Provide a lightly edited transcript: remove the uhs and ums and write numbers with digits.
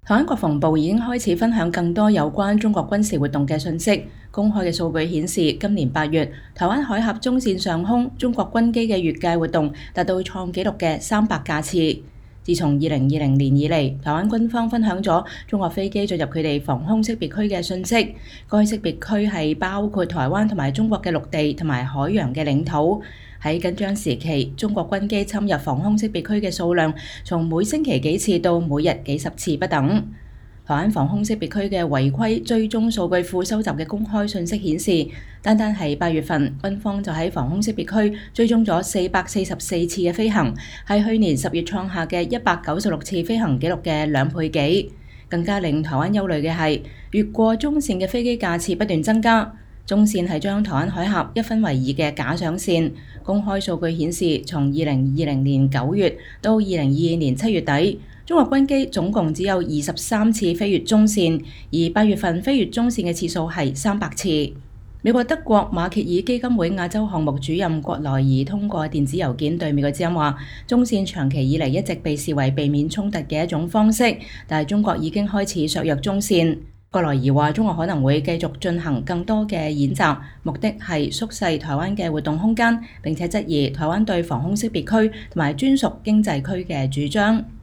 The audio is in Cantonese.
台灣國防部已經開始分享更多有關中國軍事活動嘅信息。公開嘅數據顯示，今年8月，台灣海峽中線上空中國軍機嘅越界活動達到創紀錄嘅300架次。自從2020年以嚟，台灣軍方分享咗中國飛機進入佢哋防空識別區嘅信息。該識別區係包括台灣同埋中國嘅陸地同埋海洋嘅領土。喺緊張時期，中國軍機侵入防空識別區嘅數量從每星期幾次到每日幾十次不等。台灣防空識別區嘅違規追蹤數據庫收集嘅公開信息顯示，單係8月份，軍方就喺防空識別區追蹤咗444次嘅飛行，係去年10月創下嘅196次飛行紀錄嘅2倍幾。更加令台灣憂慮嘅係，越過中線嘅飛機架次不斷增加。中線係將台灣海峽一分為二嘅假想線。公開數據顯示，從2020年9月到2022年7月底，中國軍機總共只有23次飛越中線，而8月份飛越中線嘅次數係300次。美國德國馬歇爾基金會亞洲項目主任葛萊儀通過電子郵件對美國之音話，中線長期以嚟一直被視為避免衝突嘅一種方式，但係中國已經開始削弱中線。葛萊儀話，中國可能會繼續進行更多嘅演習，目的係縮細台灣嘅活動空間，並且質疑台灣對防空識別區同埋專屬經濟區嘅主張。